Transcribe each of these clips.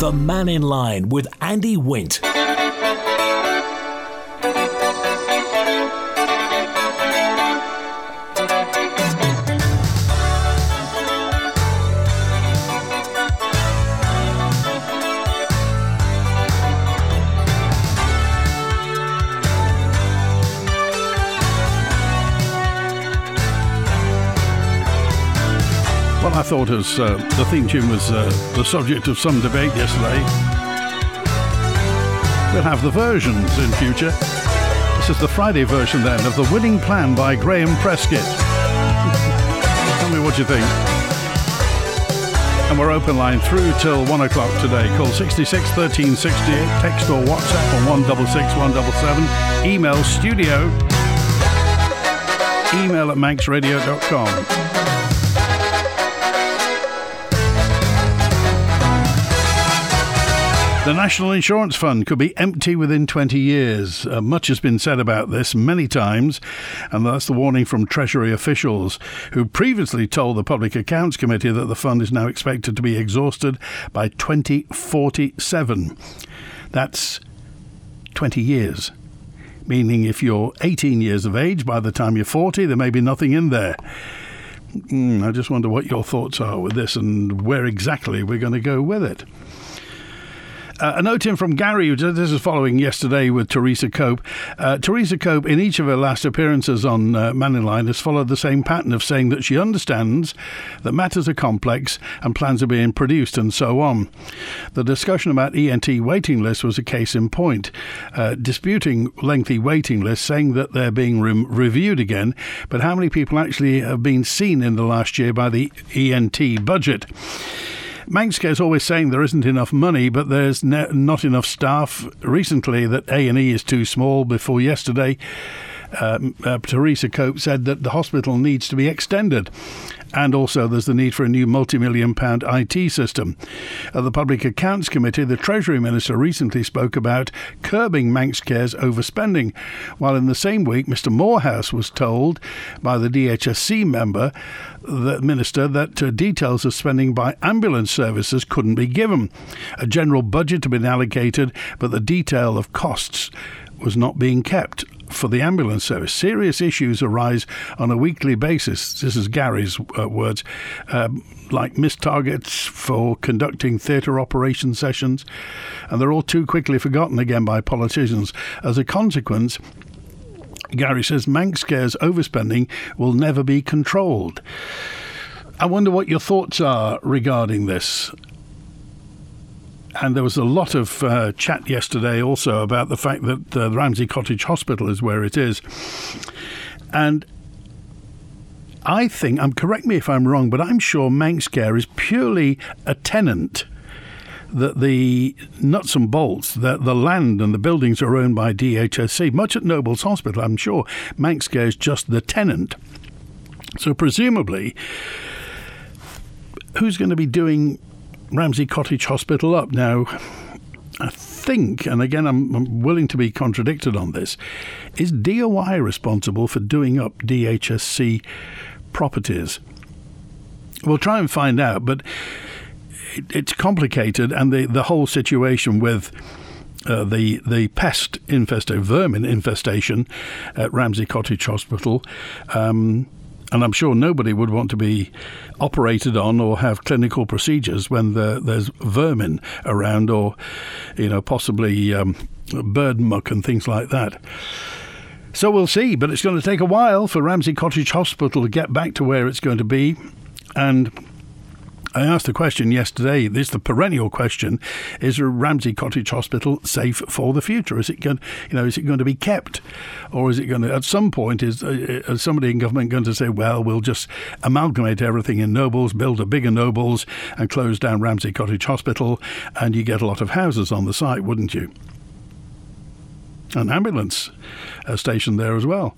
The Man in Line with Andy Wint. Well, I thought as the theme tune was the subject of some debate yesterday, we'll have the versions in future. This is the Friday version then of The Winning Plan by Graham Prescott. Tell me what you think. And we're open line through till 1 o'clock today. Call 66 13 68, text or WhatsApp on 166 177, email studio, email at manxradio.com. The National Insurance Fund could be empty within 20 years. Much has been said about this many times, and that's the warning from Treasury officials who previously told the Public Accounts Committee that the fund is now expected to be exhausted by 2047. That's 20 years, meaning if you're 18 years of age, by the time you're 40, there may be nothing in there. I just wonder what your thoughts are with this and where exactly we're going to go with it. A note in from Gary, this is following yesterday with Teresa Cope. Teresa Cope, in each of her last appearances on Man in Line, has followed the same pattern of saying that she understands that matters are complex and plans are being produced and so on. The discussion about ENT waiting lists was a case in point, disputing lengthy waiting lists, saying that they're being reviewed again, but how many people actually have been seen in the last year by the ENT budget? Manxcare is always saying there isn't enough money, but there's not enough staff. Recently, that A&E is too small. Before yesterday, Teresa Cope said that the hospital needs to be extended. And also there's the need for a new multi-million-pound IT system. At the Public Accounts Committee, the Treasury Minister recently spoke about curbing Manxcare's overspending, while in the same week Mr Morehouse was told by the DHSC minister that details of spending by ambulance services couldn't be given. A general budget had been allocated, but the detail of costs was not being kept for the ambulance service. Serious issues arise on a weekly basis. This is Gary's words, like missed targets for conducting theatre operation sessions, and they're all too quickly forgotten again by politicians. As a consequence, Gary says Manxcare's overspending will never be controlled. I wonder what your thoughts are regarding this. And there was a lot of chat yesterday also about the fact that the Ramsey Cottage Hospital is where it is. And I think, correct me if I'm wrong, but I'm sure Manxcare is purely a tenant, that the nuts and bolts, that the land and the buildings are owned by DHSC. Much at Nobles Hospital, I'm sure Manxcare is just the tenant. So presumably, who's going to be doing Ramsey Cottage Hospital up? Now, I think, and again I'm willing to be contradicted on this, is DOI responsible for doing up DHSC properties? We'll try and find out, but it's complicated, and the whole situation with the pest infestation, vermin infestation at Ramsey Cottage Hospital, and I'm sure nobody would want to be operated on or have clinical procedures when there's vermin around, or, possibly bird muck and things like that. So we'll see, but it's going to take a while for Ramsey Cottage Hospital to get back to where it's going to be. And I asked the question yesterday, this is the perennial question, is Ramsey Cottage Hospital safe for the future? Is it going to be kept? Or is it going to, at some point, is somebody in government going to say, well, we'll just amalgamate everything in Nobles, build a bigger Nobles and close down Ramsey Cottage Hospital, and you get a lot of houses on the site, wouldn't you? An ambulance station there as well.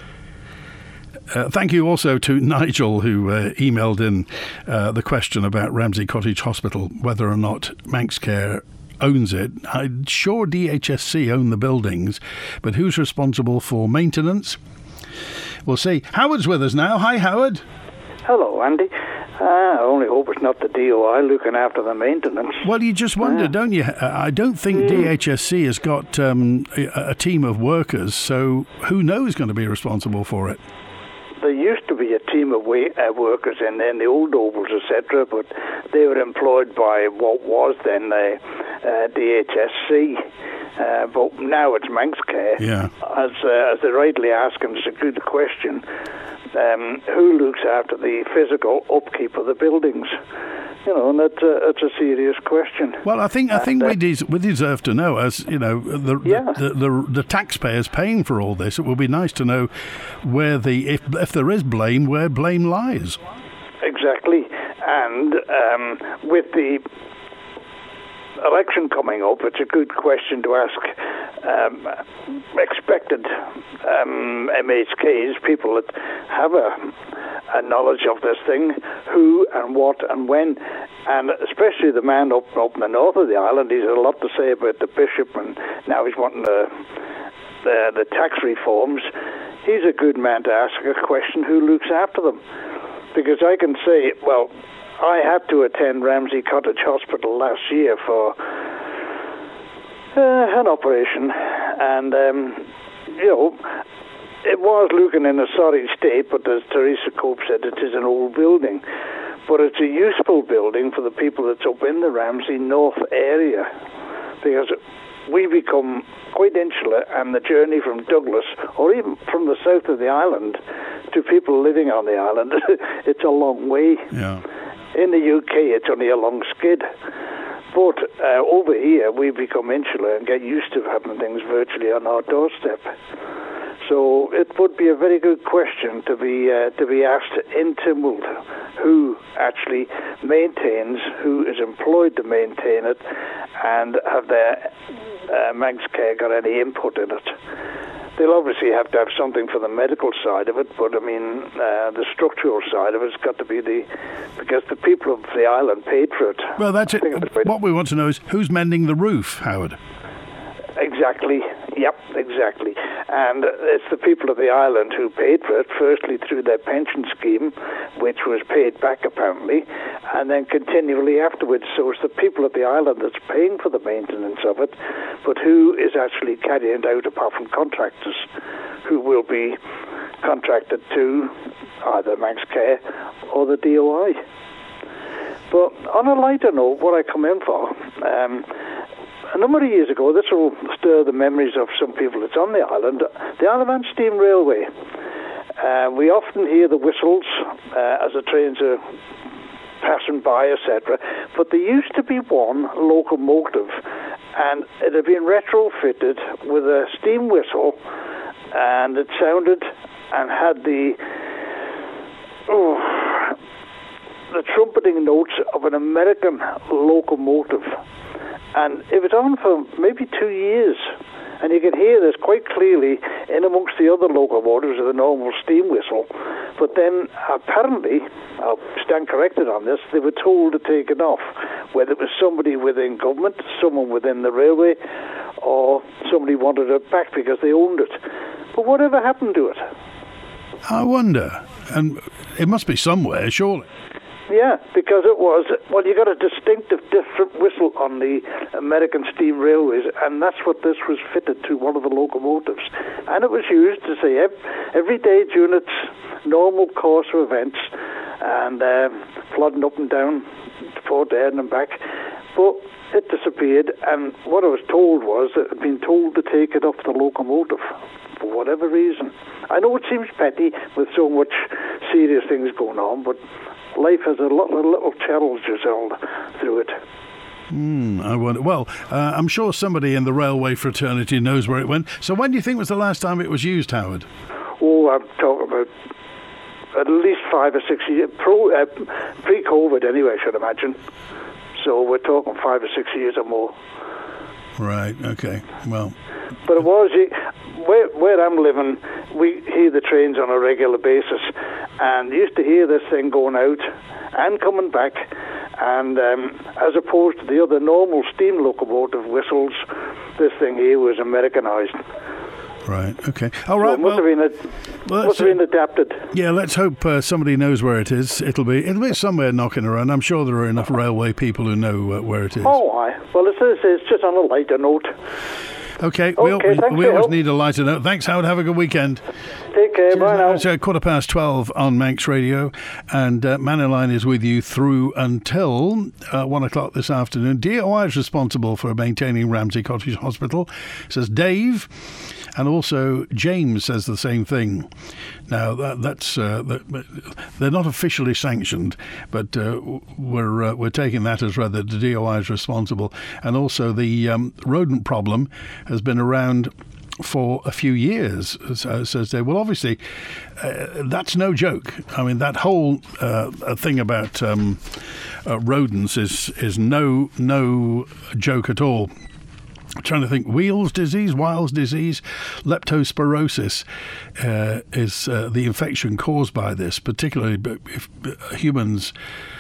Thank you also to Nigel, who emailed in the question about Ramsey Cottage Hospital, whether or not Manxcare owns it. I'm sure DHSC own the buildings, but who's responsible for maintenance? We'll see. Howard's with us now. Hi, Howard. Hello, Andy. I only hope it's not the DOI looking after the maintenance. Well, you just wonder, don't you? I don't think DHSC has got a team of workers, so who knows going to be responsible for it? There used to be a team of workers in the old ovals, etc., but they were employed by what was then DHSC. But now it's Manx Care. Yeah. As they rightly ask, and it's a good question, who looks after the physical upkeep of the buildings? You know, and that's a serious question. Well, I think we deserve to know, as you know, the taxpayers paying for all this. It would be nice to know where if there is blame, where blame lies. Exactly, and with the election coming up, it's a good question to ask expected MHKs, people that have a knowledge of this thing, who and what and when, and especially the man up in the north of the island. He's had a lot to say about the bishop, and now he's wanting the tax reforms. He's a good man to ask a question, who looks after them? Because I can say, well, I had to attend Ramsey Cottage Hospital last year for an operation, and you know, it was looking in a sorry state, but as Teresa Cope said, it is an old building, but it's a useful building for the people that's up in the Ramsey North area, because we become quite insular, and the journey from Douglas, or even from the south of the island, to people living on the island, it's a long way. Yeah. In the UK, it's only a long skid. But over here, we become insular and get used to having things virtually on our doorstep. So it would be a very good question to be asked in Tynwald, who actually maintains, who is employed to maintain it, and have their Manx Care got any input in it. They'll obviously have to have something for the medical side of it, but I mean, the structural side of it's got to be because the people of the island paid for it. Well, that's it. What we want to know is who's mending the roof, Howard? Exactly. Yep, exactly. And it's the people of the island who paid for it, firstly through their pension scheme, which was paid back apparently, and then continually afterwards. So it's the people of the island that's paying for the maintenance of it, but who is actually carrying it out apart from contractors who will be contracted to either Manx Care or the DOI. But on a lighter note, what I come in for, a number of years ago, this will stir the memories of some people that's on the island, the Isle of Man Steam Railway. We often hear the whistles as the trains are passing by, etc. But there used to be one locomotive, and it had been retrofitted with a steam whistle, and it sounded and had the trumpeting notes of an American locomotive. And it was on for maybe 2 years, and you can hear this quite clearly in amongst the other locomotives of the normal steam whistle. But then apparently, I'll stand corrected on this, they were told to take it off, whether it was somebody within government, someone within the railway, or somebody wanted it back because they owned it. But whatever happened to it? I wonder. And it must be somewhere, surely. Yeah, because it was, well, you got a distinctive different whistle on the American steam railways, and that's what this was fitted to, one of the locomotives. And it was used to say every day during its normal course of events, and plodding up and down Port Eden and back. But it disappeared, and what I was told was that it had been told to take it off the locomotive for whatever reason. I know it seems petty with so much serious things going on, but life has a lot of little challenges all through it. I wonder. Well, I'm sure somebody in the railway fraternity knows where it went. So when do you think was the last time it was used, Howard? Oh, I'm talking about at least 5 or 6 years. Pre-COVID anyway, I should imagine. So we're talking 5 or 6 years or more. Right, okay. Well, but it was, where I'm living, we hear the trains on a regular basis, and used to hear this thing going out and coming back, and as opposed to the other normal steam locomotive whistles, this thing here was Americanized. Right. Okay. All right. So it must have been adapted. Yeah. Let's hope somebody knows where it is. It'll be somewhere knocking around. I'm sure there are enough railway people who know where it is. Oh, aye. Well, it's just on a lighter note. Okay. We always need a lighter note. Thanks, Howard. Have a good weekend. Take care. Bye now. It's 12:15 on Manx Radio, and Mannerline is with you through until 1 o'clock this afternoon. DOI is responsible for maintaining Ramsey Cottage Hospital, says Dave, and also James says the same thing. Now, that's they're not officially sanctioned, but we're taking that as rather the DOI is responsible, and also the rodent problem has been around for a few years, says Dave. Well, obviously, that's no joke. I mean, that whole thing about rodents is no joke at all. I'm trying to think. Weil's disease, leptospirosis is the infection caused by this, particularly if humans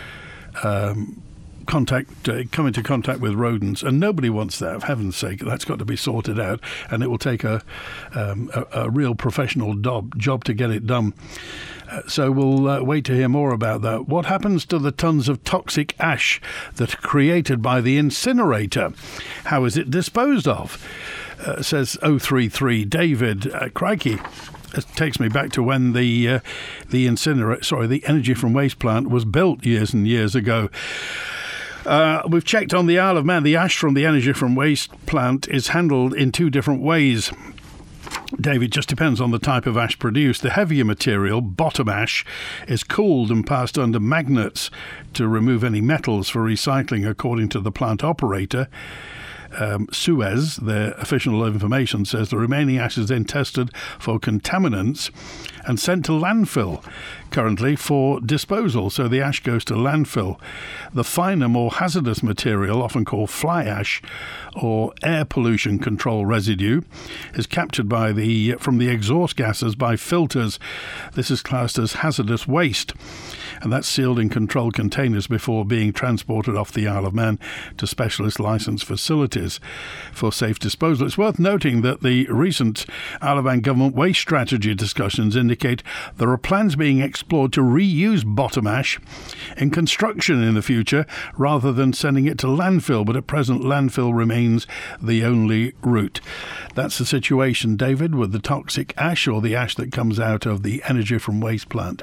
come into contact with rodents, and nobody wants that. For heaven's sake, that's got to be sorted out, and it will take a real professional job to get it done. So we'll wait to hear more about that. What happens to the tons of toxic ash that are created by the incinerator? How is it disposed of? Says 033 David. Crikey. It takes me back to when the energy from waste plant was built years and years ago. We've checked on the Isle of Man. The ash from the energy from waste plant is handled in two different ways. David, just depends on the type of ash produced. The heavier material, bottom ash, is cooled and passed under magnets to remove any metals for recycling, according to the plant operator. Suez, their official information says the remaining ash is then tested for contaminants and sent to landfill currently for disposal. So the ash goes to landfill. The finer, more hazardous material, often called fly ash or air pollution control residue, is captured from the exhaust gases by filters. This is classed as hazardous waste, and that's sealed in controlled containers before being transported off the Isle of Man to specialist licensed facilities for safe disposal. It's worth noting that the recent Isle of Man government waste strategy discussions indicate there are plans being explored to reuse bottom ash in construction in the future rather than sending it to landfill, but at present landfill remains the only route. That's the situation, David, with the toxic ash, or the ash that comes out of the energy from waste plant.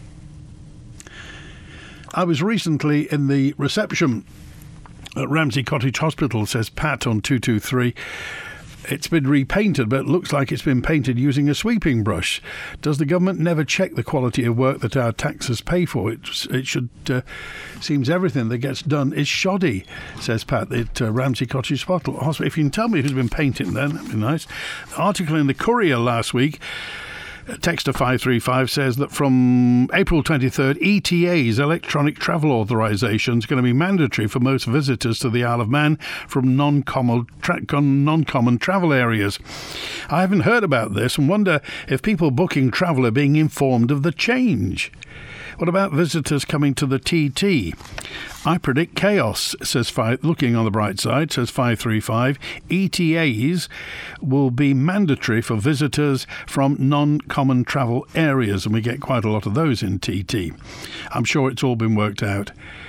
I was recently in the reception at Ramsey Cottage Hospital, says Pat on 223. It's been repainted, but it looks like it's been painted using a sweeping brush. Does the government never check the quality of work that our taxes pay for? It should. Seems everything that gets done is shoddy, says Pat at Ramsey Cottage Hospital. If you can tell me who's been painting, then that'd be nice. The article in the Courier last week. Texter 535 says that from April 23rd, ETA's electronic travel authorisation is going to be mandatory for most visitors to the Isle of Man from non-common travel areas. I haven't heard about this and wonder if people booking travel are being informed of the change. What about visitors coming to the TT? I predict chaos, says looking on the bright side, says 535. ETAs will be mandatory for visitors from non-common travel areas, and we get quite a lot of those in TT. I'm sure it's all been worked out.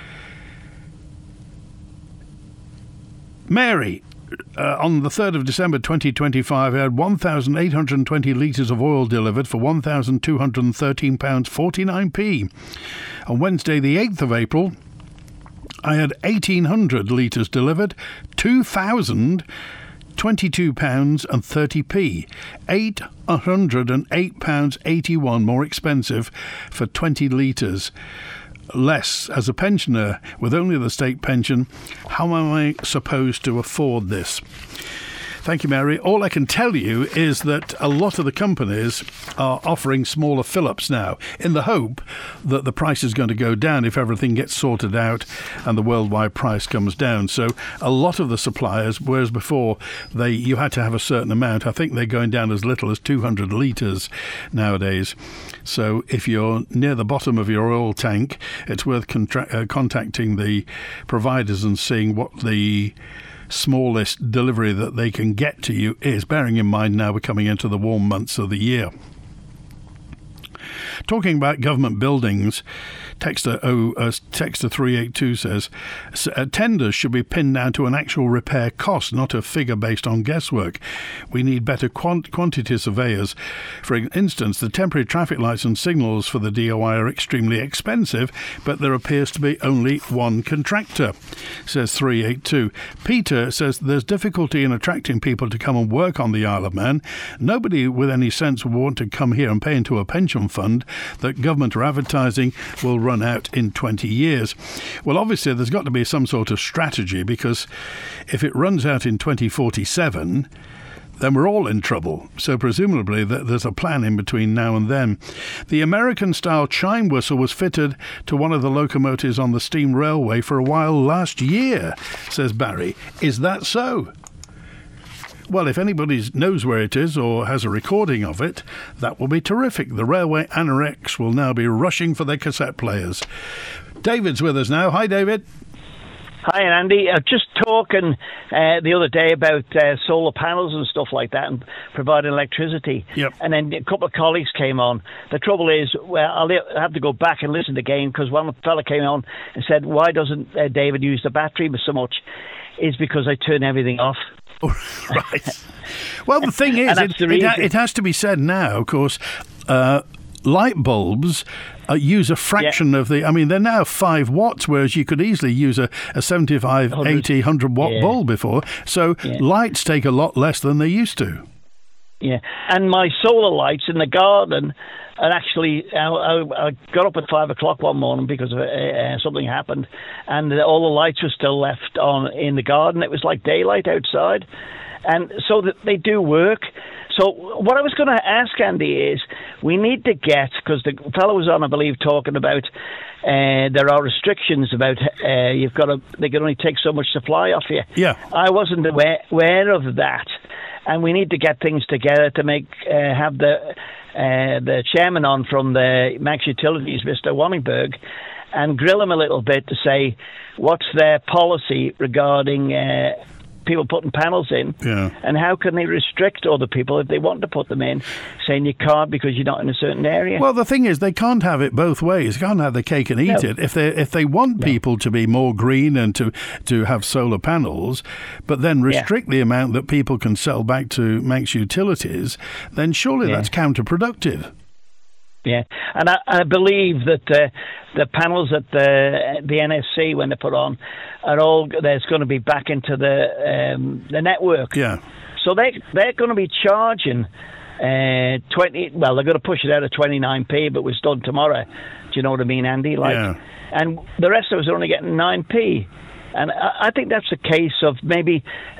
Mary, on the 3rd of December 2025, I had 1,820 litres of oil delivered for £1,213.49p. On Wednesday, the 8th of April, I had 1,800 litres delivered, £2,022.30p. £808.81 more expensive for 20 litres. Less. As a pensioner with only the state pension, how am I supposed to afford this? Thank you, Mary. All I can tell you is that a lot of the companies are offering smaller fill-ups now in the hope that the price is going to go down if everything gets sorted out and the worldwide price comes down. So a lot of the suppliers, whereas before you had to have a certain amount, I think they're going down as little as 200 litres nowadays. So if you're near the bottom of your oil tank, it's worth contacting the providers and seeing what the smallest delivery that they can get to you is, bearing in mind now we're coming into the warm months of the year. Talking about government buildings, Texter 382 says, tenders should be pinned down to an actual repair cost, not a figure based on guesswork. We need better quantity surveyors. For instance, the temporary traffic lights and signals for the DOI are extremely expensive, but there appears to be only one contractor, says 382. Peter says there's difficulty in attracting people to come and work on the Isle of Man. Nobody with any sense will want to come here and pay into a pension fund that government are advertising will run out in 20 years. Well, obviously there's got to be some sort of strategy, because if it runs out in 2047, then we're all in trouble. So presumably there's a plan in between now and then. The American-style chime whistle was fitted to one of the locomotives on the steam railway for a while last year, says Barry. Is that so? Well, if anybody knows where it is or has a recording of it, that will be terrific. The railway anorex will now be rushing for their cassette players. David's with us now. Hi, David. Hi, Andy. Just talking the other day about solar panels and stuff like that and providing electricity. Yep. And then a couple of colleagues came on. The trouble is, well, I'll have to go back and listen again, because one fella came on and said, why doesn't David use the battery so much? Is because I turn everything off. Right. Well, the thing is, it has to be said now, of course, light bulbs use a fraction of the... I mean, they're now 5 watts, whereas you could easily use a 75, 80, 100-watt bulb before. So lights take a lot less than they used to. Yeah, and my solar lights in the garden... And actually, I got up at 5 o'clock one morning because of something happened, and all the lights were still left on in the garden. It was like daylight outside, and so they do work. So what I was going to ask Andy is, we need to get, because the fellow was on, I believe, talking about there are restrictions about they can only take so much supply off you. Yeah, I wasn't aware of that, and we need to get things together to make have the chairman on from the Max Utilities, Mr. Wanningberg, and grill him a little bit to say what's their policy regarding people putting panels in, and how can they restrict other people if they want to put them in, saying you can't because you're not in a certain area. Well, the thing is, they can't have it both ways. They can't have the cake and eat it. If they want people to be more green and to have solar panels, but then restrict the amount that people can sell back to Max Utilities, then surely that's counterproductive. Yeah, and I believe that the panels at the NSC, when they're put on, are all there's going to be back into the network. Yeah. So they're going to be charging 20. Well, they're going to push it out of 29p, but it's done tomorrow. Do you know what I mean, Andy? And the rest of us are only getting 9p. And I think that's a case of maybe,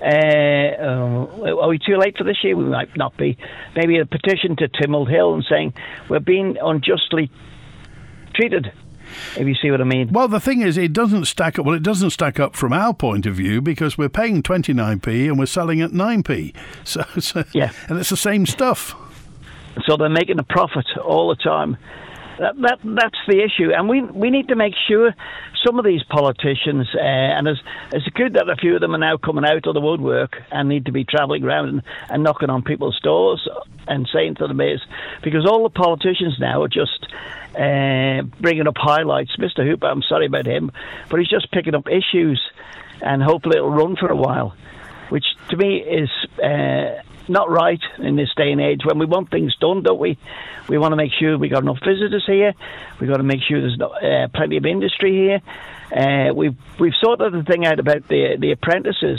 are we too late for this year? We might not be. Maybe a petition to Tynwald Hill and saying we're being unjustly treated, if you see what I mean. Well, the thing is, it doesn't stack up. Well, it doesn't stack up from our point of view, because we're paying 29p and we're selling at 9p. So and it's the same stuff. So they're making a profit all the time. That's the issue, and we need to make sure some of these politicians, and it's good that a few of them are now coming out of the woodwork and need to be travelling around and knocking on people's doors and saying to them is, because all the politicians now are just bringing up highlights. Mr. Hooper, I'm sorry about him, but he's just picking up issues, and hopefully it'll run for a while, which to me is not right in this day and age when we want things done, don't we? We want to make sure we got enough visitors here. We got to make sure there's plenty of industry here. We've sorted the thing out about the apprentices,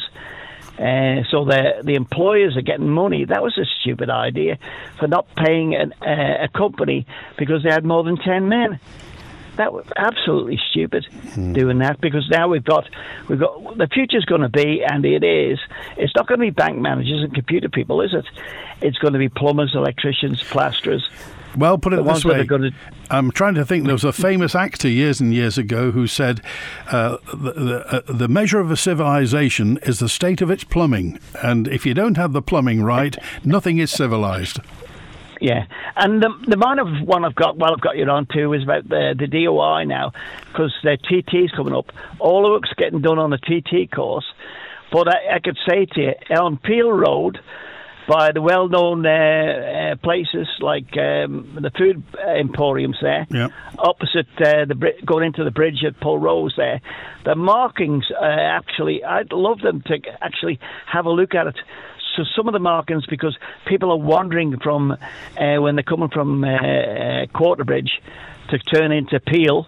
so the employers are getting money. That was a stupid idea for not paying a company because they had more than 10 men. That was absolutely stupid doing that, because now we've got the future's going to be, and it's not going to be bank managers and computer people, is it? It's going to be plumbers, electricians, plasterers. Well, put it this way, I'm trying to think. There was a famous actor years and years ago who said the measure of a civilization is the state of its plumbing, and if you don't have the plumbing right, nothing is civilized. Yeah, and the minor one I've got you on to is about the DOI now, because their TT's coming up. All the work's getting done on the TT course, But I could say to you, on Peel Road, by the well-known places like the food emporiums there, opposite going into the bridge at Pulrose there, the markings actually, I'd love them to actually have a look at it. So some of the markings, because people are wandering from when they're coming from Quarterbridge to turn into Peel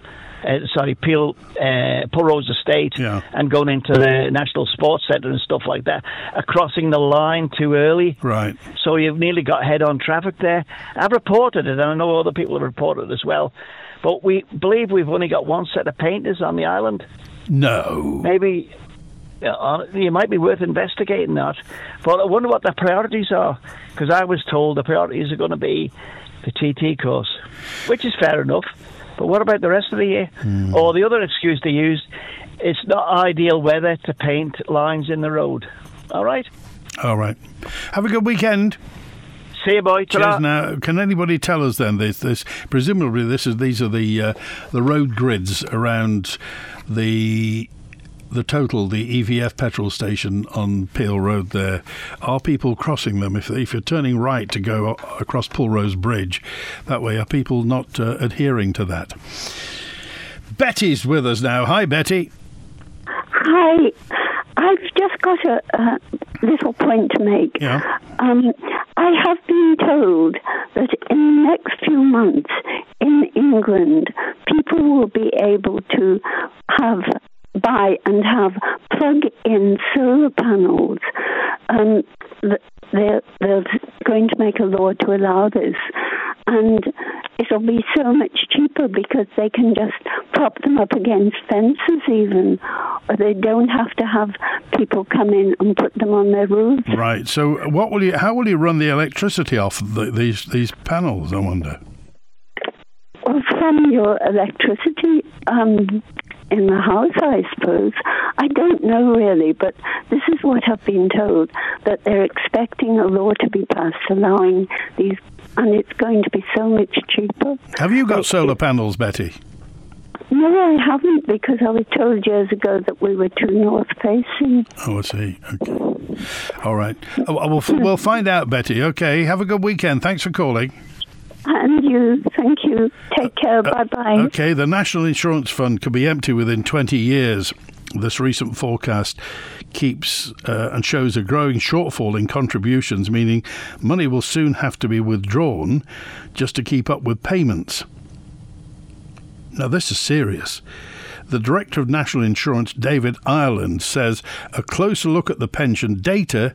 Pulrose Estate, and going into the National Sports Centre and stuff like that, are crossing the line too early. Right. So you've nearly got head-on traffic there. I've reported it, and I know other people have reported it as well. But we believe we've only got one set of painters on the island. No. Maybe it might be worth investigating that. But I wonder what the priorities are, because I was told the priorities are going to be the TT course, which is fair enough. But what about the rest of the year? Or the other excuse they use, it's not ideal weather to paint lines in the road. All right? All right. Have a good weekend. See you, boy. Ta-ra. Cheers. Now, can anybody tell us then? This presumably these are the road grids around the EVF petrol station on Peel Road there. Are people crossing them? If you're turning right to go across Pulrose Bridge, that way, are people not adhering to that? Betty's with us now. Hi, Betty. Hi. I've just got a little point to make. Yeah. I have been told that in the next few months in England, people will be able to buy and have plug-in solar panels. They're going to make a law to allow this, and it'll be so much cheaper because they can just prop them up against fences even, or they don't have to have people come in and put them on their roofs. Right. So how will you run the electricity off these panels, I wonder? Well, from your electricity in the house, I suppose. I don't know really, but this is what I've been told, that they're expecting a law to be passed allowing these, and it's going to be so much cheaper. Have you got solar panels, Betty? No, I haven't, because I was told years ago that we were too north-facing. Oh, I see. Okay. All right. We'll find out, Betty. Okay. Have a good weekend. Thanks for calling. And you, thank you. Take care. Bye-bye. Okay, the National Insurance Fund could be empty within 20 years. This recent forecast keeps and shows a growing shortfall in contributions, meaning money will soon have to be withdrawn just to keep up with payments. Now, this is serious. The Director of National Insurance, David Ireland, says a closer look at the pension data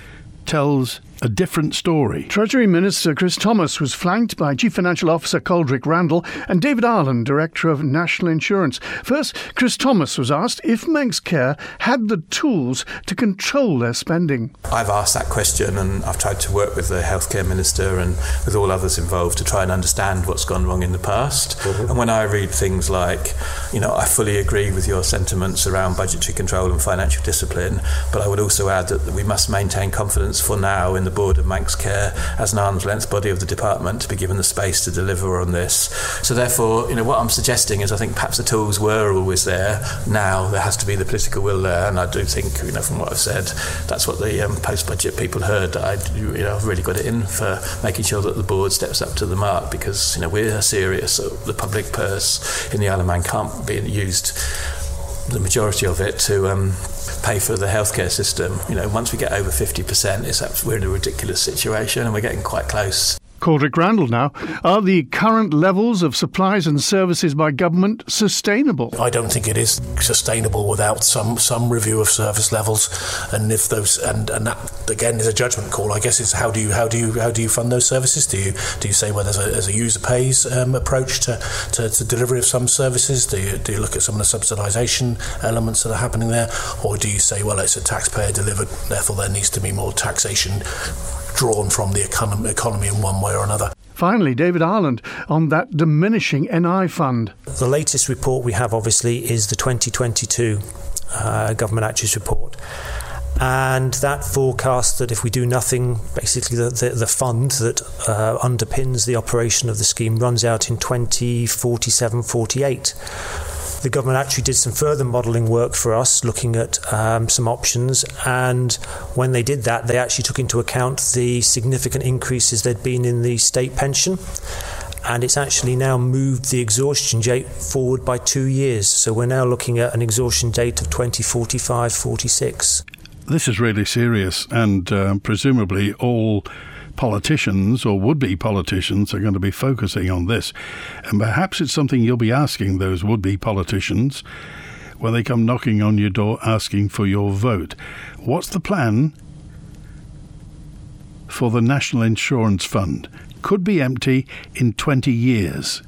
tells a different story. Treasury Minister Chris Thomas was flanked by Chief Financial Officer Coldrick Randall and David Ireland, Director of National Insurance. First, Chris Thomas was asked if Manx had the tools to control their spending. I've asked that question, and I've tried to work with the Healthcare Minister and with all others involved to try and understand what's gone wrong in the past. And when I read things like, I fully agree with your sentiments around budgetary control and financial discipline, but I would also add that we must maintain confidence for now in the Board of Manx Care as an arm's length body of the department to be given the space to deliver on this. So therefore, what I'm suggesting is I think perhaps the tools were always there. Now there has to be the political will there, and I do think, from what I've said, that's what the post-budget people heard. I've really got it in for making sure that the board steps up to the mark, because we're serious. The public purse in the Isle of Man can't be used, the majority of it, to pay for the healthcare system. Once we get over 50%, we're in a ridiculous situation, and we're getting quite close. Coldrick Randall now. Are the current levels of supplies and services by government sustainable? I don't think it is sustainable without some review of service levels, and if those and that again is a judgment call. I guess is how do you fund those services? Do you say there's a user pays approach to delivery of some services? Do you look at some of the subsidisation elements that are happening there, or do you say it's a taxpayer delivered, therefore there needs to be more taxation drawn from the economy in one way or another? Finally, David Ireland on that diminishing NI fund. The latest report we have, obviously, is the 2022 Government Actuaries Report. And that forecasts that if we do nothing, basically the fund that underpins the operation of the scheme runs out in 2047-48. The government actually did some further modelling work for us, looking at some options, and when they did that, they actually took into account the significant increases there'd been in the state pension, and it's actually now moved the exhaustion date forward by 2 years. So we're now looking at an exhaustion date of 2045-46. This is really serious, and presumably all politicians or would-be politicians are going to be focusing on this. And perhaps it's something you'll be asking those would-be politicians when they come knocking on your door asking for your vote. What's the plan for the National Insurance Fund? Could be empty in 20 years.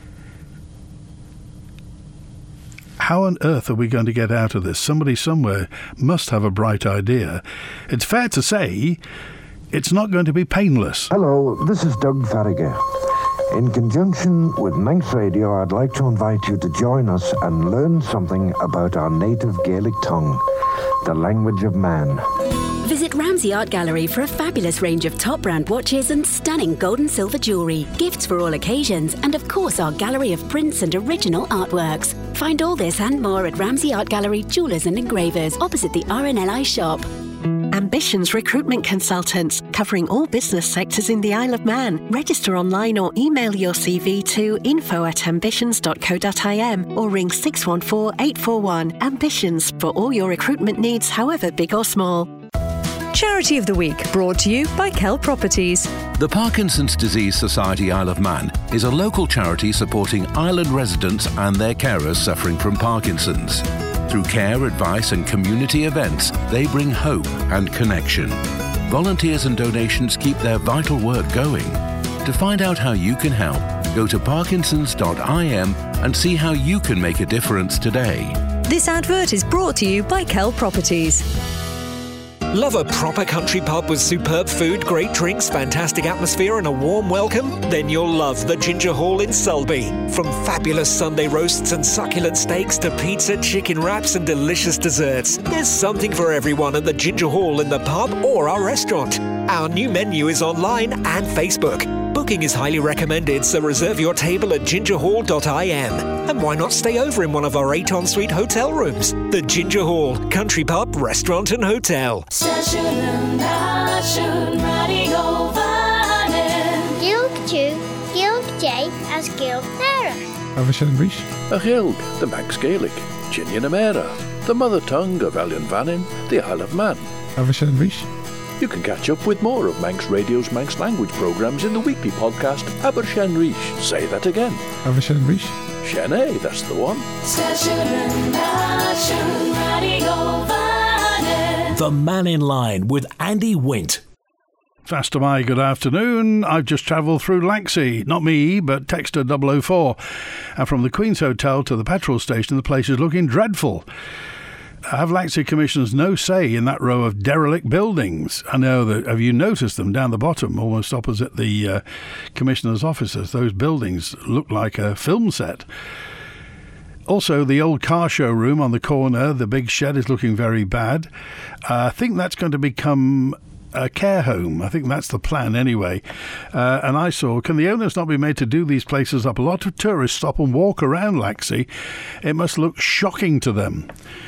How on earth are we going to get out of this? Somebody somewhere must have a bright idea. It's fair to say it's not going to be painless. Hello, this is Doug Farragher. In conjunction with Manx Radio, I'd like to invite you to join us and learn something about our native Gaelic tongue, the language of man. Visit Ramsey Art Gallery for a fabulous range of top brand watches and stunning gold and silver jewellery, gifts for all occasions, and of course our gallery of prints and original artworks. Find all this and more at Ramsey Art Gallery, Jewellers and Engravers, opposite the RNLI shop. Ambitions Recruitment Consultants, covering all business sectors in the Isle of Man. Register online or email your CV to info@ambitions.co.im or ring 614 841. Ambitions, for all your recruitment needs, however big or small. Charity of the Week, brought to you by Kell Properties. The Parkinson's Disease Society Isle of Man is a local charity supporting island residents and their carers suffering from Parkinson's. Through care, advice and community events, they bring hope and connection. Volunteers and donations keep their vital work going. To find out how you can help, go to parkinsons.im and see how you can make a difference today. This advert is brought to you by Kell Properties. Love a proper country pub with superb food, great drinks, fantastic atmosphere and a warm welcome? Then you'll love the Ginger Hall in Sulby. From fabulous Sunday roasts and succulent steaks to pizza, chicken wraps and delicious desserts, there's something for everyone at the Ginger Hall in the pub or our restaurant. Our new menu is online and Facebook. Booking is highly recommended, so reserve your table at gingerhall.im. And why not stay over in one of our 8 en-suite hotel rooms? The Ginger Hall, country pub, restaurant and hotel. As Gaelic Mera. Avashanrish. A Gaelic, the Manx Gaelic, Ginian Mera, the mother tongue of Elian Vannin, the Isle of Man. Avashanrish. You can catch up with more of Manx Radio's Manx language programmes in the weekly podcast Abershenrish. Say that again. Avashanrish. Shene, that's the one. The Man in Line with Andy Wint. Faster my good afternoon. I've just travelled through Laxey. Not me, but Texter 004. And from the Queen's Hotel to the petrol station, the place is looking dreadful. Have Laxey Commissioners no say in that row of derelict buildings? I know that. Have you noticed them down the bottom, almost opposite the Commissioners' offices? Those buildings look like a film set. Also, the old car showroom on the corner, the big shed, is looking very bad. I think that's going to become a care home. I think that's the plan anyway. And I saw, can the owners not be made to do these places up? A lot of tourists stop and walk around Laxey. It must look shocking to them.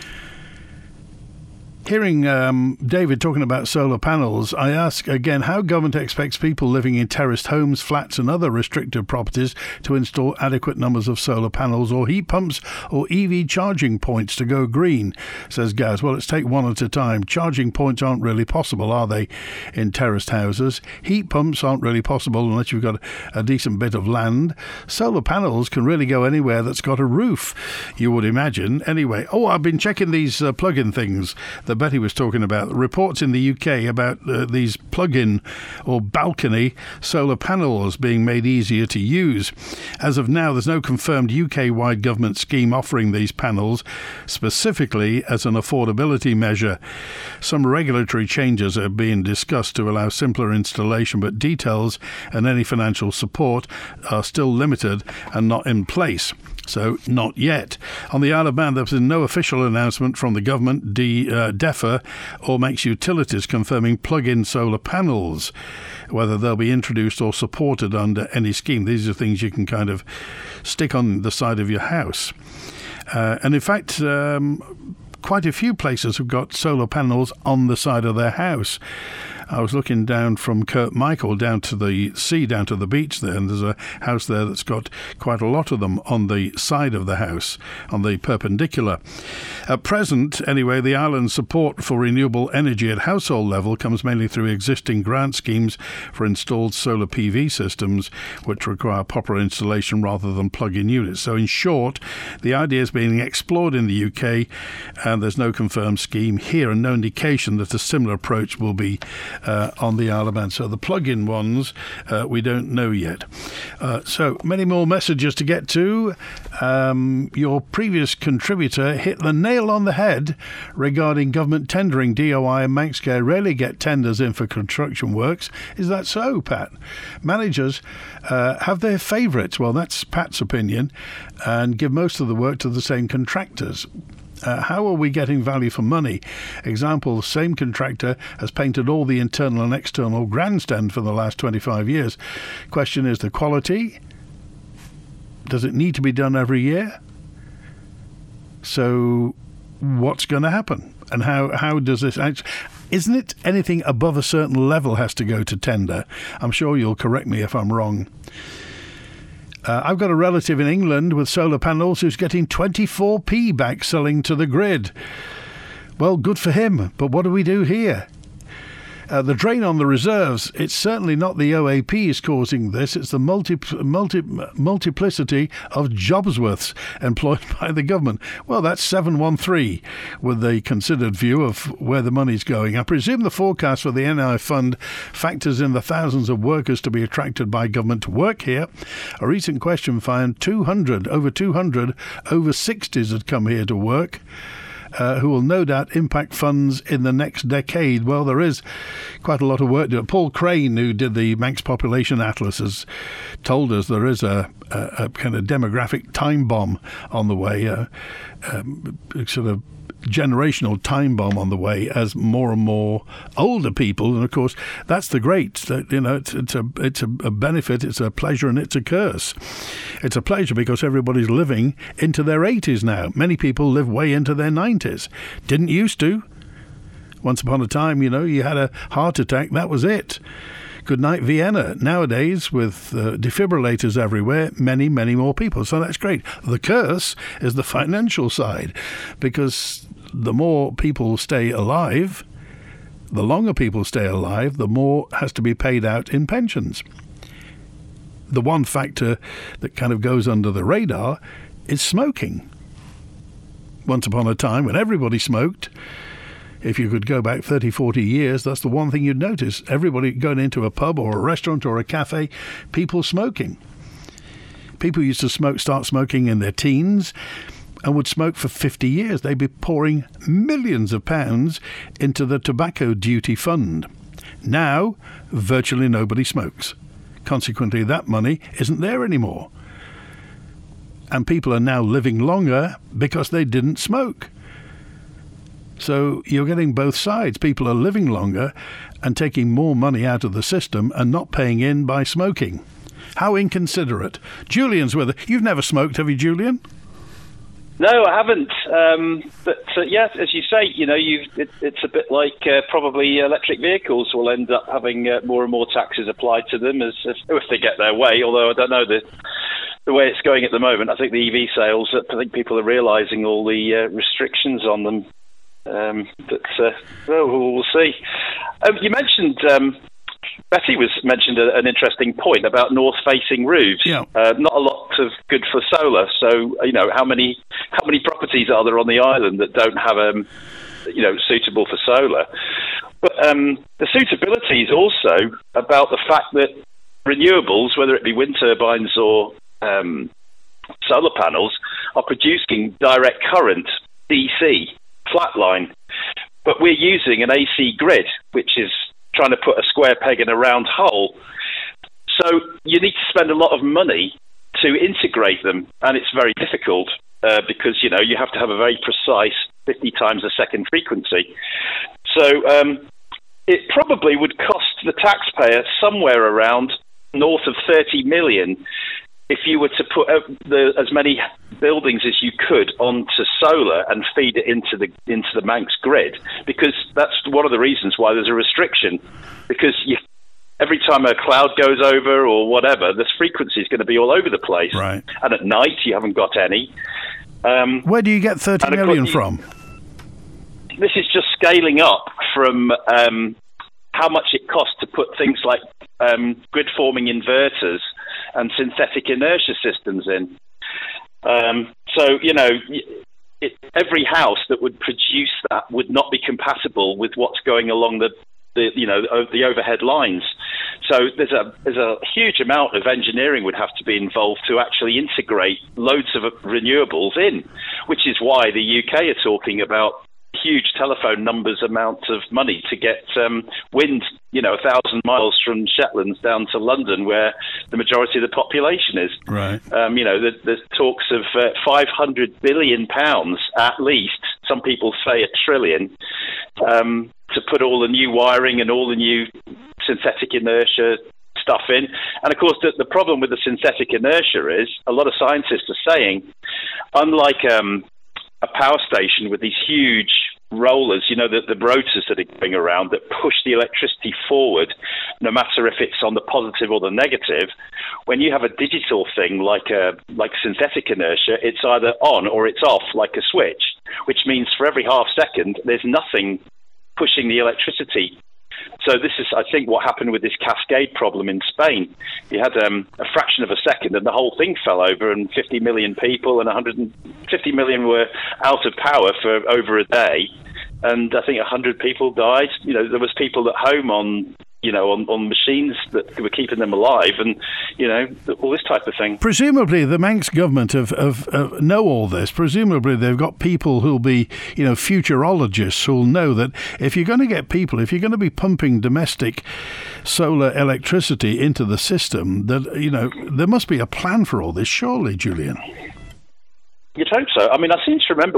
Hearing David talking about solar panels, I ask again how government expects people living in terraced homes, flats and other restricted properties to install adequate numbers of solar panels or heat pumps or EV charging points to go green, says Gaz. Well, let's take one at a time. Charging points aren't really possible, are they, in terraced houses? Heat pumps aren't really possible unless you've got a decent bit of land. Solar panels can really go anywhere that's got a roof, you would imagine. Anyway, I've been checking these plug-in things that Betty was talking about. Reports in the UK about these plug-in or balcony solar panels being made easier to use. As of now, there's no confirmed UK-wide government scheme offering these panels specifically as an affordability measure. Some regulatory changes are being discussed to allow simpler installation, but details and any financial support are still limited and not in place. So, not yet. On the Isle of Man, there's been no official announcement from the government, DEFRA, or Manx Utilities confirming plug-in solar panels, whether they'll be introduced or supported under any scheme. These are things you can kind of stick on the side of your house. And in fact, quite a few places have got solar panels on the side of their house. I was looking down from Kirkmichael down to the sea, down to the beach there, and there's a house there that's got quite a lot of them on the side of the house, on the perpendicular. At present, anyway, the island's support for renewable energy at household level comes mainly through existing grant schemes for installed solar PV systems, which require proper installation rather than plug-in units. So in short, the idea is being explored in the UK, and there's no confirmed scheme here and no indication that a similar approach will be on the Isle of Man. So the plug-in ones, we don't know yet. So many more messages to get to. Your previous contributor hit the nail on the head regarding government tendering. DOI and Manxcare rarely get tenders in for construction works. Is that so, Pat? Managers have their favourites. Well, that's Pat's opinion, and give most of the work to the same contractors. How are we getting value for money? Example, the same contractor has painted all the internal and external grandstand for the last 25 years. Question is the quality. Does it need to be done every year? So what's going to happen? And how does this actually... Isn't it anything above a certain level has to go to tender? I'm sure you'll correct me if I'm wrong. I've got a relative in England with solar panels who's getting 24p back selling to the grid. Well, good for him, but what do we do here? The drain on the reserves, it's certainly not the OAP is causing this, it's the multiplicity of Jobsworths employed by the government. Well, that's 713 with the considered view of where the money's going. I presume the forecast for the NI fund factors in the thousands of workers to be attracted by government to work here. A recent question found over 200 over 60s had come here to work. Who will no doubt impact funds in the next decade. Well, there is quite a lot of work to do. Paul Crane, who did the Manx Population Atlas, has told us there is a kind of demographic time bomb on the way, sort of generational time bomb on the way as more and more older people, and of course that's the great, it's a benefit, it's a pleasure, and it's a curse. It's a pleasure because everybody's living into their 80s now. Many people live way into their 90s. Didn't used to. Once upon a time, you had a heart attack, that was it. Good night, Vienna. Nowadays, with defibrillators everywhere, many, many more people. So that's great. The curse is the financial side, because the more people stay alive, the longer people stay alive, the more has to be paid out in pensions. The one factor that kind of goes under the radar is smoking. Once upon a time, when everybody smoked, if you could go back 30, 40 years, that's the one thing you'd notice. Everybody going into a pub or a restaurant or a cafe, people smoking. People used to start smoking in their teens and would smoke for 50 years. They'd be pouring millions of pounds into the tobacco duty fund. Now, virtually nobody smokes. Consequently, that money isn't there anymore. And people are now living longer because they didn't smoke. So you're getting both sides. People are living longer and taking more money out of the system and not paying in by smoking. How inconsiderate. Julian's with us. You've never smoked, have you, Julian? No, I haven't. But yes, as you say, it's a bit like probably electric vehicles will end up having more and more taxes applied to them as if they get their way. Although I don't know the way it's going at the moment. I think the EV sales, I think people are realising all the restrictions on them. We'll see. You mentioned Betty mentioned an interesting point about north-facing roofs. Yeah. Not a lot of good for solar. So how many properties are there on the island that don't have suitable for solar? But the suitability is also about the fact that renewables, whether it be wind turbines or solar panels, are producing direct current, DC, flatline, but we're using an AC grid, which is trying to put a square peg in a round hole. So you need to spend a lot of money to integrate them, and it's very difficult because you have to have a very precise 50 times a second frequency. So it probably would cost the taxpayer somewhere around north of 30 million if you were to put as many buildings as you could onto solar and feed it into the Manx grid, because that's one of the reasons why there's a restriction, because every time a cloud goes over or whatever, this frequency is going to be all over the place. Right. And at night, you haven't got any. Where do you get 30 million from? This is just scaling up from how much it costs to put things like grid-forming inverters and synthetic inertia systems in. So, every house that would produce that would not be compatible with what's going along the overhead lines. So there's a huge amount of engineering would have to be involved to actually integrate loads of renewables in, which is why the UK are talking about huge telephone numbers amounts of money to get wind, 1,000 miles from Shetlands down to London, where the majority of the population is. Right. There's talks of £500 billion at least. Some people say $1 trillion to put all the new wiring and all the new synthetic inertia stuff in. And of course, the problem with the synthetic inertia is a lot of scientists are saying, unlike a power station with these huge rollers, the rotors that are going around that push the electricity forward, no matter if it's on the positive or the negative. When you have a digital thing like synthetic inertia, it's either on or it's off, like a switch, which means for every half second, there's nothing pushing the electricity. So this is, I think, what happened with this cascade problem in Spain. You had a fraction of a second and the whole thing fell over, and 50 million people and 150 million were out of power for over a day. And I think 100 people died. There was people at home on machines that were keeping them alive, and all this type of thing. Presumably, the Manx government have know all this. Presumably, they've got people who'll be, futurologists who'll know that if you're going to get people, if you're going to be pumping domestic solar electricity into the system, that there must be a plan for all this. Surely, Julian. You'd hope so. I mean, I seem to remember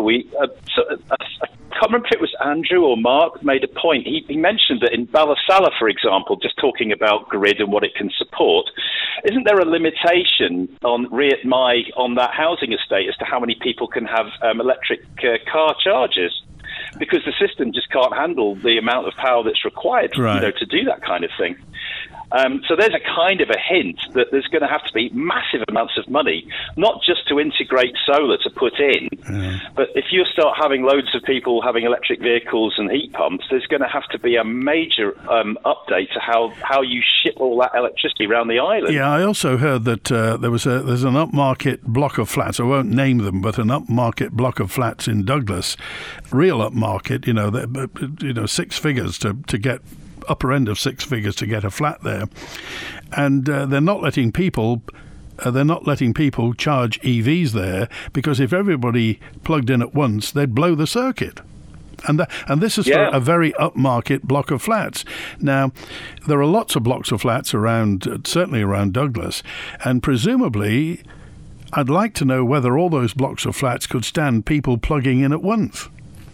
I can't remember if it was Andrew or Mark made a point. He mentioned that in Ballasalla, for example, just talking about grid and what it can support, isn't there a limitation on on that housing estate as to how many people can have electric car chargers? Because the system just can't handle the amount of power that's required, to do that kind of thing. So there's a kind of a hint that there's going to have to be massive amounts of money, not just to integrate solar to put in, but if you start having loads of people having electric vehicles and heat pumps, there's going to have to be a major update to how you ship all that electricity around the island. Yeah, I also heard that there's an upmarket block of flats. I won't name them, but an upmarket block of flats in Douglas, real upmarket. 6 figures to get. Upper end of 6 figures to get a flat there, and they're not letting people charge EVs there, because if everybody plugged in at once, they'd blow the circuit. And this is for a very upmarket block of flats. Now, there are lots of blocks of flats around, certainly around Douglas, and presumably, I'd like to know whether all those blocks of flats could stand people plugging in at once.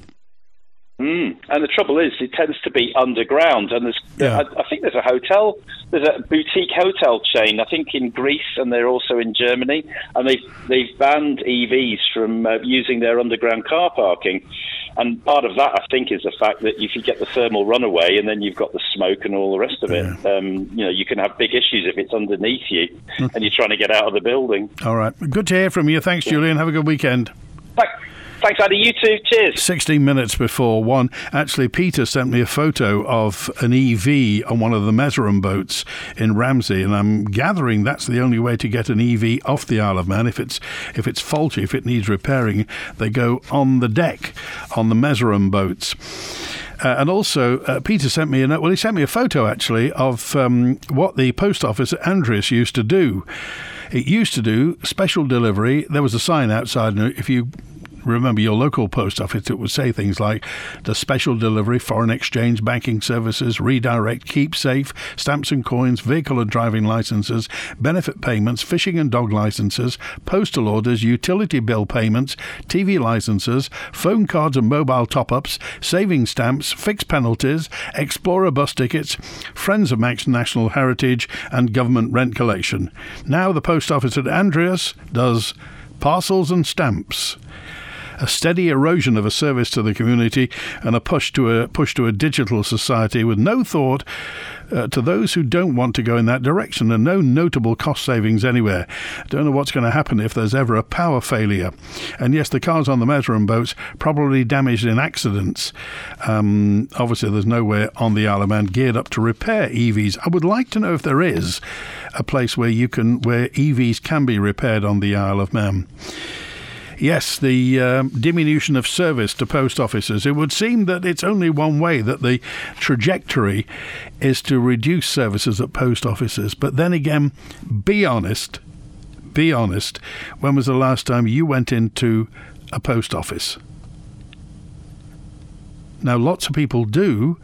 And the trouble is, it tends to be underground, and I think there's a boutique hotel chain, I think in Greece, and they're also in Germany, and they've banned EVs from using their underground car parking. And part of that, I think, is the fact that if you get the thermal runaway and then you've got the smoke and all the rest of it, you can have big issues if it's underneath you and you're trying to get out of the building. All right. Good to hear from you. Thanks, Julian. Have a good weekend. Thanks, Andy. You too. Cheers. 16 minutes before 1. Actually, Peter sent me a photo of an EV on one of the Mezeram boats in Ramsey, and I'm gathering that's the only way to get an EV off the Isle of Man. If it's faulty, if it needs repairing, they go on the deck on the Mezeram boats. And also, Peter sent me he sent me a photo, actually, of what the post office at Andreas used to do. It used to do special delivery. There was a sign outside, and if you remember your local post office, it would say things like the special delivery, foreign exchange, banking services, redirect, keep safe, stamps and coins, vehicle and driving licenses, benefit payments, fishing and dog licenses, postal orders, utility bill payments, TV licenses, phone cards and mobile top-ups, savings stamps, fixed penalties, Explorer bus tickets, Friends of Manx National Heritage and government rent collection. Now the post office at Andreas does parcels and stamps. A steady erosion of a service to the community and a push to a digital society with no thought to those who don't want to go in that direction, and no notable cost savings anywhere. Don't know what's going to happen if there's ever a power failure. And yes, the cars on the Meteran boats probably damaged in accidents. Obviously, there's nowhere on the Isle of Man geared up to repair EVs. I would like to know if there is a place where EVs can be repaired on the Isle of Man. Yes, the diminution of service to post offices. It would seem that it's only one way, that the trajectory is to reduce services at post offices. But then again, be honest, when was the last time you went into a post office? Now, lots of people do,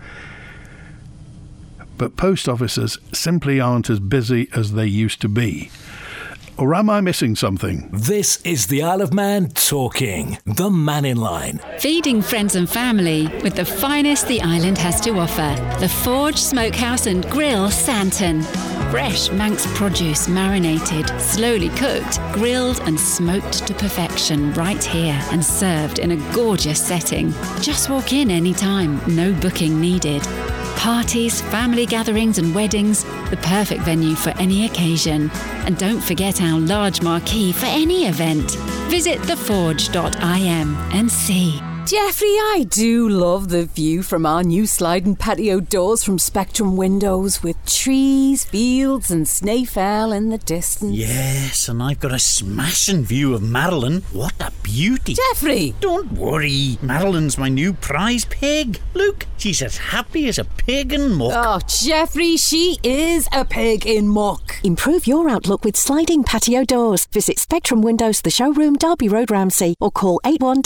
but post offices simply aren't as busy as they used to be. Or am I missing something? This is the Isle of Man talking. The Manning Line. Feeding friends and family with the finest the island has to offer. The Forge Smokehouse and Grill Santon. Fresh Manx produce marinated, slowly cooked, grilled and smoked to perfection right here and served in a gorgeous setting. Just walk in anytime, no booking needed. Parties, family gatherings and weddings, the perfect venue for any occasion. And don't forget our large marquee for any event. Visit theforge.im and see. Jeffrey, I do love the view from our new sliding patio doors from Spectrum Windows, with trees, fields and Snaefell in the distance. Yes, and I've got a smashing view of Madeline. What a beauty. Jeffrey! Don't worry, Madeline's my new prize pig. Look, she's as happy as a pig in muck. Oh, Jeffrey, she is a pig in muck. Improve your outlook with sliding patio doors. Visit Spectrum Windows, the showroom, Derby Road, Ramsey, or call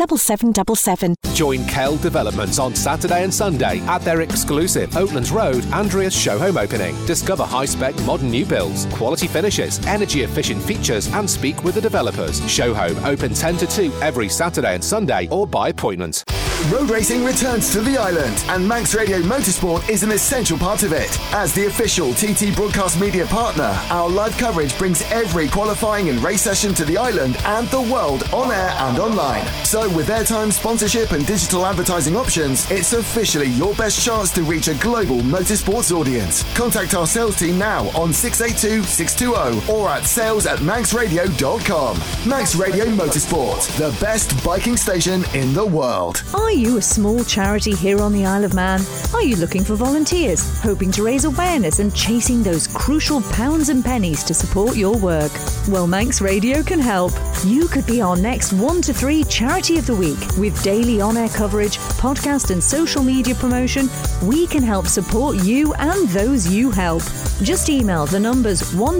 817777. Join Kell Developments on Saturday and Sunday at their exclusive Oatlands Road Andreas show home opening. Discover high-spec modern new builds, quality finishes, energy-efficient features and speak with the developers. Show home open 10 to 2 every Saturday and Sunday or by appointment. Road racing returns to the island, and Manx Radio Motorsport is an essential part of it. As the official TT Broadcast Media partner, our live coverage brings every qualifying and race session to the island and the world on air and online. So with airtime, sponsorship and digital advertising options, it's officially your best chance to reach a global motorsports audience. Contact our sales team now on 682 620 or at sales@manxradio.com. Manx Radio Motorsport, the best biking station in the world. Are you a small charity here on the Isle of Man? Are you looking for volunteers, hoping to raise awareness and chasing those crucial pounds and pennies to support your work? Well, Manx Radio can help. You could be our next 1 to 3 Charity of the Week. With daily on-air coverage, podcast and social media promotion, we can help support you and those you help. Just email the numbers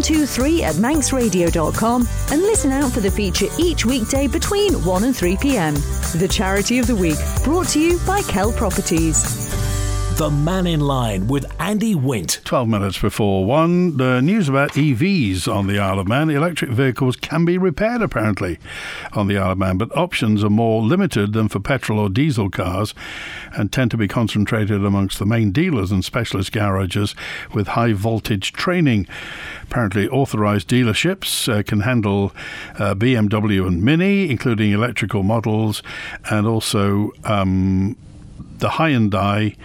123@manxradio.com and listen out for the feature each weekday between 1 and 3 p.m. The Charity of the Week, brought to you by Kell Properties. The Manning Line with Andy Wint. 12 minutes before 1. The news about EVs on the Isle of Man. Electric vehicles can be repaired, apparently, on the Isle of Man, but options are more limited than for petrol or diesel cars and tend to be concentrated amongst the main dealers and specialist garages with high voltage training. Apparently, authorised dealerships can handle BMW and Mini, including electrical models, and also the Hyundai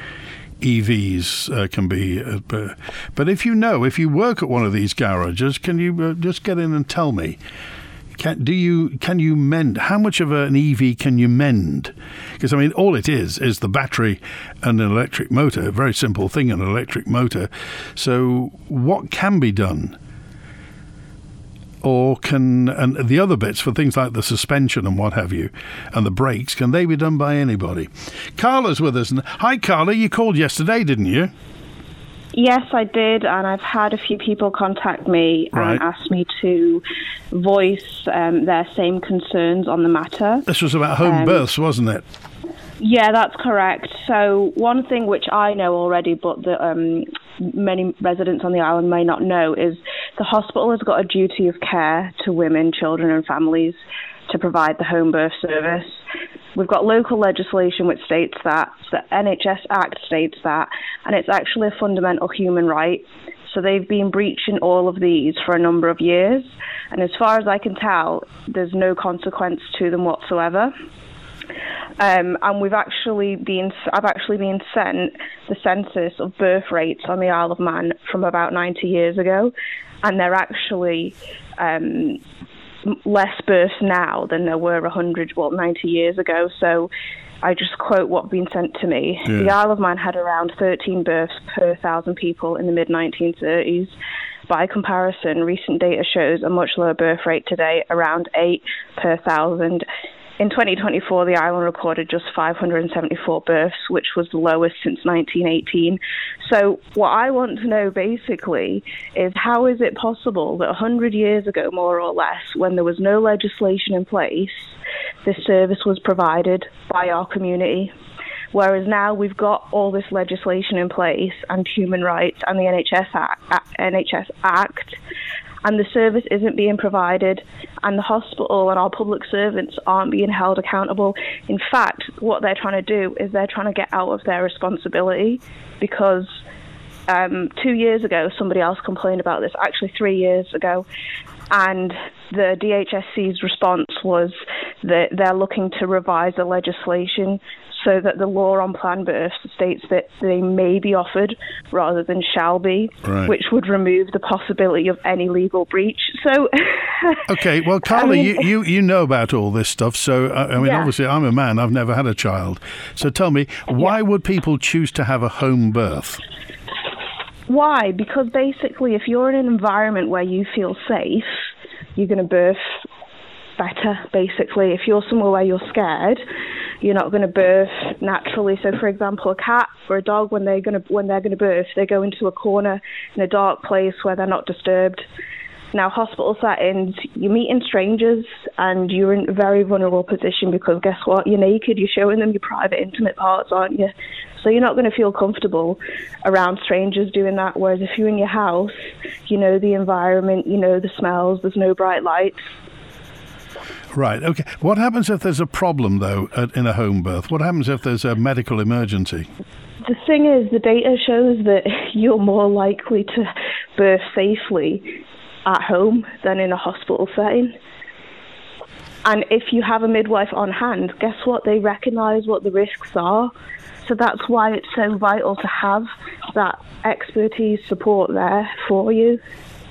EVs can be, but if you work at one of these garages, can you just get in and tell me? Can you mend? How much of an EV can you mend? Because I mean, all it is the battery and an electric motor. A very simple thing, an electric motor. So what can be done? Or and the other bits for things like the suspension and what have you, and the brakes, can they be done by anybody? Carla's with us. Hi, Carla. You called yesterday, didn't you? Yes, I did, and I've had a few people contact me and ask me to voice their same concerns on the matter. This was about home births, wasn't it? Yeah, that's correct. So one thing which I know already, but many residents on the island may not know, is the hospital has got a duty of care to women, children and families to provide the home birth service. We've got local legislation which states that, the NHS Act states that, and it's actually a fundamental human right. So they've been breaching all of these for a number of years, and as far as I can tell, there's no consequence to them whatsoever. And I've actually been sent the census of birth rates on the Isle of Man from about 90 years ago, and they're actually less births now than there were 90 years ago. So I just quote what's been sent to me. Yeah. The Isle of Man had around 13 births per 1,000 people in the mid-1930s. By comparison, recent data shows a much lower birth rate today, around 8 per 1,000. In 2024, the island recorded just 574 births, which was the lowest since 1918. So what I want to know, basically, is how is it possible that 100 years ago, more or less, when there was no legislation in place, this service was provided by our community? Whereas now we've got all this legislation in place and human rights and the NHS Act, and the service isn't being provided, and the hospital and our public servants aren't being held accountable. In fact, what they're trying to do is they're trying to get out of their responsibility, because 2 years ago somebody else complained about this, actually 3 years ago, and the DHSC's response was that they're looking to revise the legislation so that the law on planned births states that they may be offered rather than shall be, which would remove the possibility of any legal breach. So, okay, well, Carla, you know about all this stuff. So, obviously, I'm a man. I've never had a child. So tell me, why would people choose to have a home birth? Why? Because basically, if you're in an environment where you feel safe, you're going to birth better, basically. If you're somewhere where you're scared, you're not going to birth naturally. So, for example, a cat or a dog, when they're going to birth, they go into a corner in a dark place where they're not disturbed. Now, hospital settings, you're meeting strangers and you're in a very vulnerable position, because guess what? You're naked, you're showing them your private, intimate parts, aren't you? So you're not going to feel comfortable around strangers doing that. Whereas if you're in your house, you know the environment, you know the smells, there's no bright lights. Right, okay. What happens if there's a problem, though, in a home birth? What happens if there's a medical emergency? The thing is, the data shows that you're more likely to birth safely at home than in a hospital setting. And if you have a midwife on hand, guess what? They recognise what the risks are. So that's why it's so vital to have that expertise support there for you.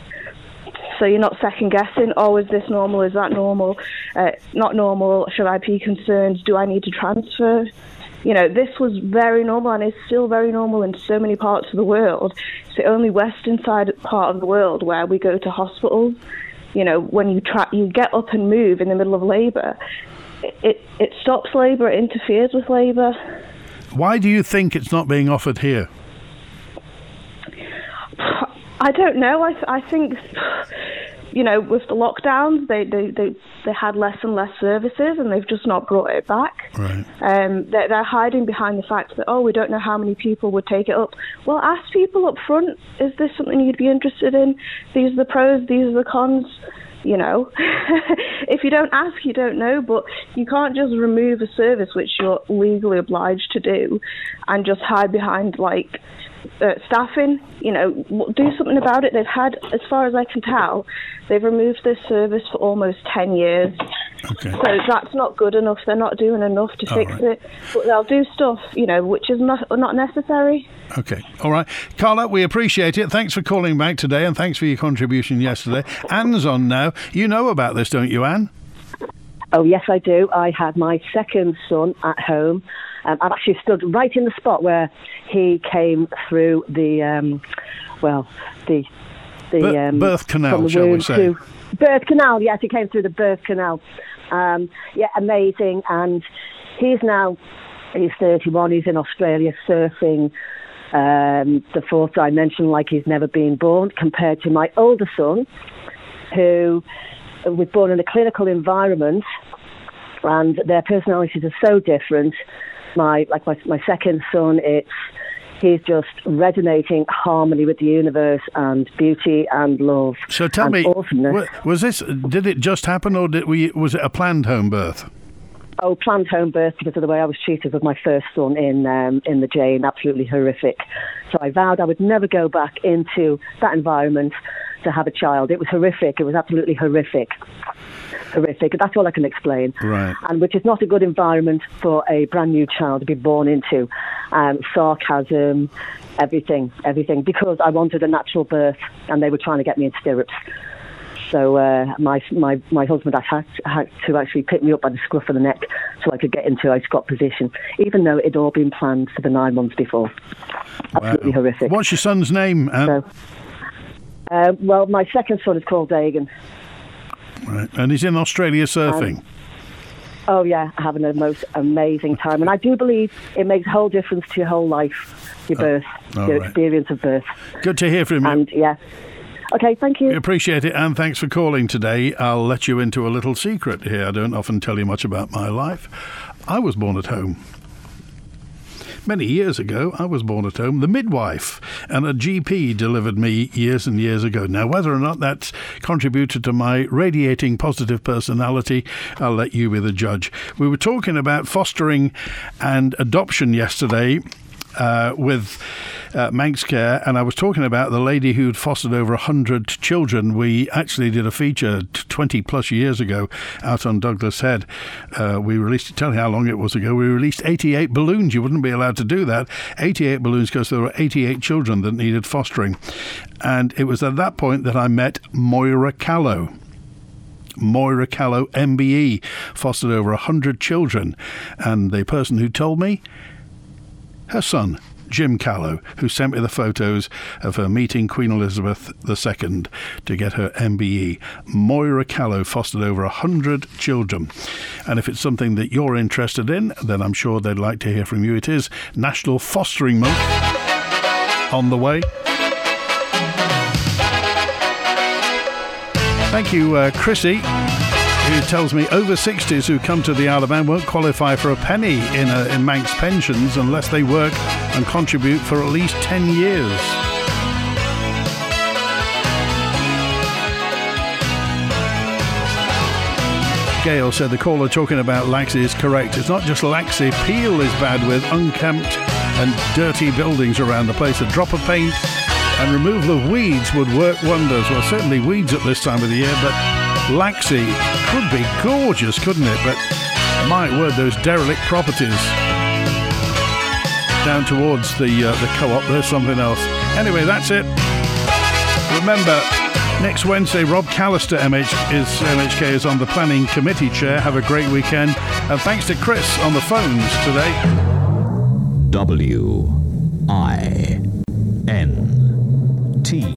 So you're not second guessing, oh, is this normal, is that normal, not normal, should I be concerned, do I need to transfer? You know, this was very normal and is still very normal in so many parts of the world. It's the only western side part of the world where we go to hospitals. You know, when you get up and move in the middle of labour, it stops labour, it interferes with labour. Why do you think it's not being offered here? I don't know. I think, you know, with the lockdowns, they had less and less services, and they've just not brought it back. Right. They're hiding behind the fact that, we don't know how many people would take it up. Well, ask people up front, is this something you'd be interested in? These are the pros, these are the cons. You know, if you don't ask, you don't know, but you can't just remove a service which you're legally obliged to do and just hide behind, like, staffing. You know, do something about it. They've had, as far as I can tell, they've removed this service for almost 10 years. Okay. So that's not good enough. They're not doing enough to fix it. But they'll do stuff, you know, which is not necessary. Okay. All right. Carla, we appreciate it. Thanks for calling back today, and thanks for your contribution yesterday. Anne's on now. You know about this, don't you, Anne? Oh, yes, I do. I had my second son at home. I've actually stood right in the spot where he came through the birth canal, shall we say? Birth canal, yes, he came through the birth canal. Amazing. And he's 31, he's in Australia surfing the fourth dimension, like he's never been born, compared to my older son, who was born in a clinical environment, and their personalities are so different. My second son, he's just resonating harmony with the universe and beauty and love. So tell me, did it just happen, or was it a planned home birth? Oh, planned home birth, because of the way I was treated with my first son in the Jane, absolutely horrific. So I vowed I would never go back into that environment to have a child. It was horrific. It was absolutely horrific. That's all I can explain. Right. And which is not a good environment for a brand new child to be born into. Sarcasm, everything, because I wanted a natural birth and they were trying to get me in stirrups. So my husband had to actually pick me up by the scruff of the neck so I could get into a squat position, even though it had all been planned for the 9 months before. Absolutely horrific. What's your son's name? Well, my second son is called Dagan. Right. And he's in Australia surfing. Oh, yeah, having the most amazing time. And I do believe it makes a whole difference to your whole life, your birth, your experience of birth. Good to hear from you. And, yeah. Okay, thank you. We appreciate it, and thanks for calling today. I'll let you into a little secret here. I don't often tell you much about my life. I was born at home. Many years ago, I was born at home. The midwife and a GP delivered me years and years ago. Now, whether or not that's contributed to my radiating positive personality, I'll let you be the judge. We were talking about fostering and adoption yesterday with Manx Care, and I was talking about the lady who'd fostered over 100 children. We actually did a feature 20 plus years ago out on Douglas Head. We released, tell you how long it was ago, we released 88 balloons. You wouldn't be allowed to do that. 88 balloons because there were 88 children that needed fostering. And it was at that point that I met Moira Callow. Moira Callow, MBE, fostered over 100 children. And the person who told me, her son, Jim Callow, who sent me the photos of her meeting Queen Elizabeth II to get her MBE. Moira Callow fostered over 100 children. And if it's something that you're interested in, then I'm sure they'd like to hear from you. It is National Fostering Month on the way. Thank you, Chrissy, who tells me over 60s who come to the Isle of Man won't qualify for a penny in Manx pensions unless they work and contribute for at least 10 years. Gail said the caller talking about Laxey is correct. It's not just Laxey. Peel is bad with unkempt and dirty buildings around the place. A drop of paint and removal of weeds would work wonders. Well, certainly weeds at this time of the year, but Laxey could be gorgeous, couldn't it? But my word, those derelict properties down towards the co-op, there's something else. Anyway, that's it. Remember, next Wednesday, Rob Callister, MHK, is on the planning committee chair. Have a great weekend. And thanks to Chris on the phones today. WINT